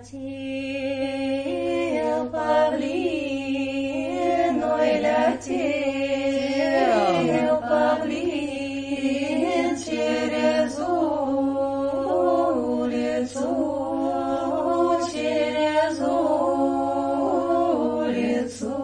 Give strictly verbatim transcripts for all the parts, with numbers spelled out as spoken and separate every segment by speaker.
Speaker 1: Летел павлин, ой, летел павлин через улицу, через улицу.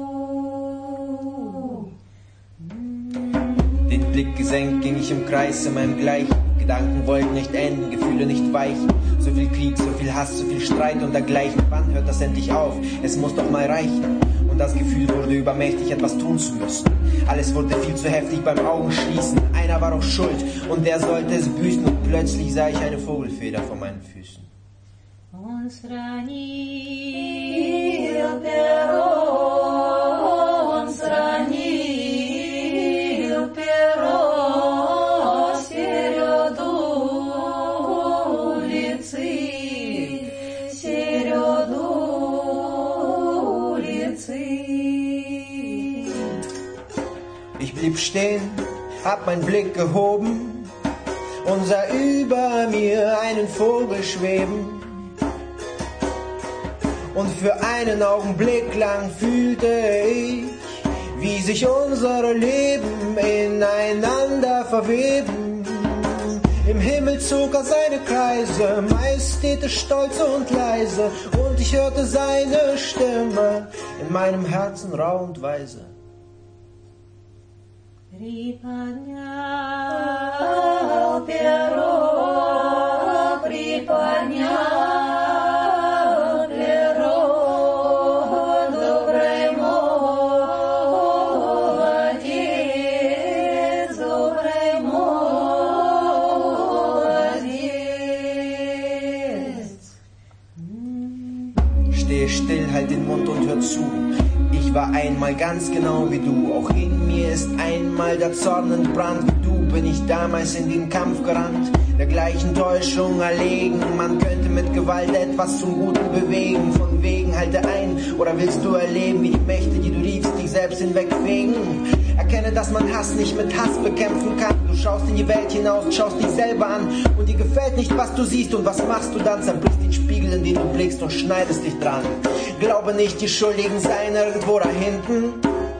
Speaker 2: Den Blick gesenkt ging ich im Kreis in meinem Gleichen. Gedanken wollten nicht enden, Gefühle nicht weichen. So viel Krieg, so viel Hass, so viel Streit und dergleichen. Wann hört das endlich auf? Es muss doch mal reichen. Und das Gefühl wurde übermächtig, etwas tun zu müssen. Alles wurde viel zu heftig beim Augenschließen. Einer war auch schuld und der sollte es büßen. Und plötzlich sah ich eine Vogelfeder vor meinen Füßen.
Speaker 1: Он сранил перо, он сранил перо середу улицы, середу улицы.
Speaker 2: Ich blieb stehen, hab meinen Blick gehoben und sah über mir einen Vogel schweben. Und für einen Augenblick lang fühlte ich, wie sich unsere Leben ineinander verweben. Im Himmel zog er seine Kreise, majestätisch, stolz und leise. Und ich hörte seine Stimme in meinem Herzen rau und weise.
Speaker 1: Приподнял перо, приподнял перо, добрый молодец, добрый молодец.
Speaker 2: Stehe still, halt den Mund und hör zu. Ich war einmal ganz genau wie du, auch in mir ist einmal der Zorn entbrannt. Wie du bin ich damals in den Kampf gerannt, der gleichen Täuschung erlegen. Man könnte mit Gewalt etwas zum Guten bewegen. Von wegen halte ein, oder willst du erleben, wie die Mächte, die du liebst, dich selbst hinwegfegen? Erkenne, dass man Hass nicht mit Hass bekämpfen kann. Du schaust in die Welt hinaus, schaust dich selber an und dir gefällt nicht, was du siehst. Und was machst du dann? Zerbrichst den Spiegel, in den du blickst und schneidest dich dran. Glaube nicht, die Schuldigen seien irgendwo da hinten.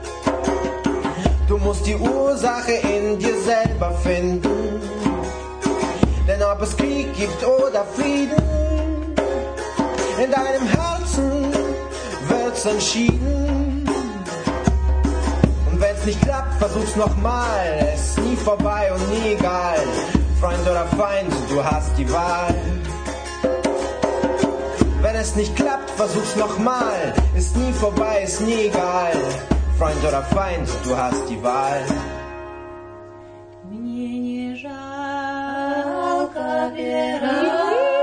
Speaker 2: Du musst die Ursache in dir selber finden. Denn ob es Krieg gibt oder Frieden, in deinem Herzen wird's entschieden. Und wenn's nicht klappt, versuch's nochmal. Es ist nie vorbei und nie egal. Freund oder Feind, du hast die Wahl. Wenn es nicht klappt, versuch's nochmal. Ist nie vorbei, ist nie egal. Freund oder Feind, du hast die Wahl.
Speaker 1: Мне не жалко пера.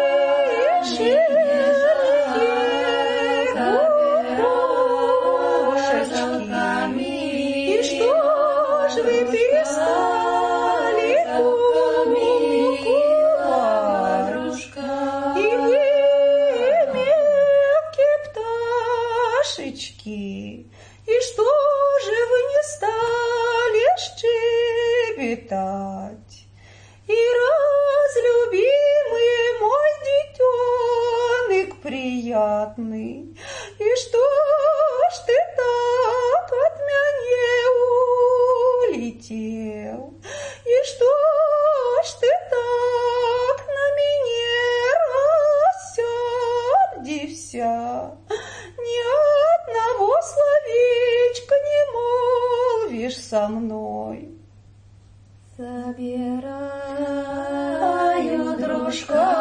Speaker 3: И что же вы не стали щебетать? И разлюбимый мой детенок приятный, и что ж ты так от меня улетел? И что ж ты так на меня рассердился? Ни одного словечка не молвишь со мной.
Speaker 1: Забираю, дружка,